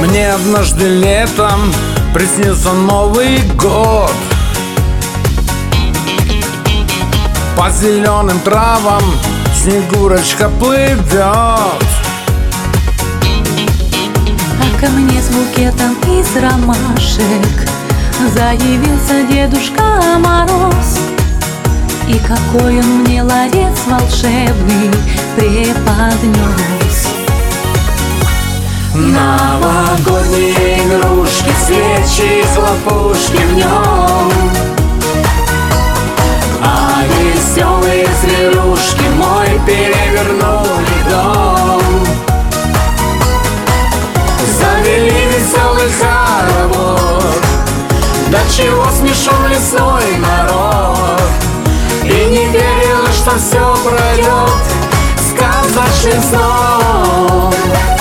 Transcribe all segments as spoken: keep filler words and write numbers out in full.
Мне однажды летом приснился Новый год. По зеленым травам Снегурочка плывет, а ко мне с букетом из ромашек заявился Дедушка Мороз. И какой он мне ларец волшебный преподнес. Новогодние игрушки, свечи, хлопушки в нем, а веселые зверюшки мой перевернули дом. Завели веселый хоровод, до чего смешон лесной народ, и не верила, что все пройдет сказочным сном.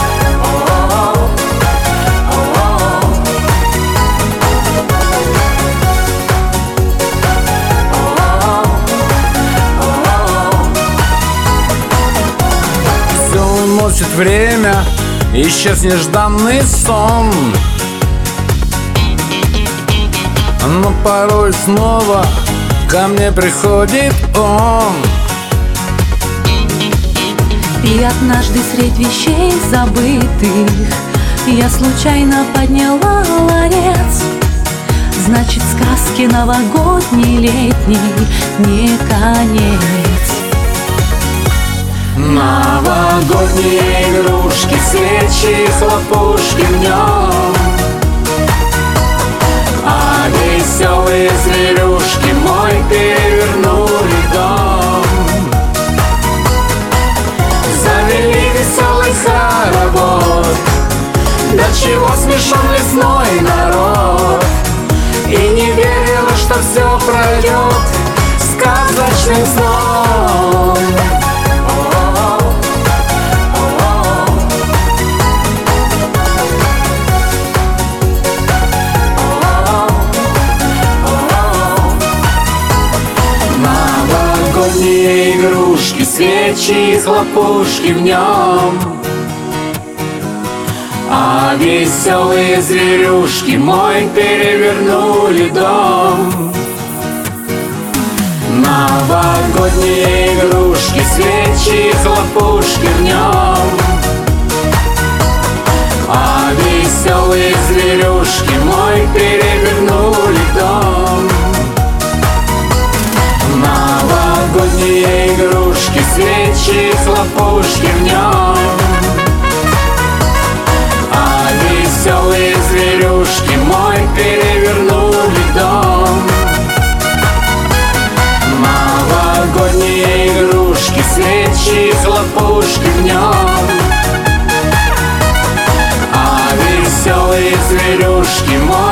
Уносит время, исчез нежданный сон, но порой снова ко мне приходит он. И однажды средь вещей забытых я случайно подняла ларец. Значит, сказки новогодней летней не конец. Новогодние игрушки, свечи, хлопушки в нем, а веселые зверюшки мой перевернули дом. Завели веселый хоровод, до чего смешон лесной народ, и не верила, что все пройдет сказочным сном. Новогодние игрушки, свечи, хлопушки в нем, а веселые зверюшки мой перевернули дом. Новогодние игрушки, свечи, хлопушки в нем, а веселые зверюшки мой перевернули дом. Новогодние игрушки, свечи, хлопушки в нем, а веселые зверюшки мой перевернули дом. Новогодние игрушки, свечи, хлопушки в нем, а веселые зверюшки мой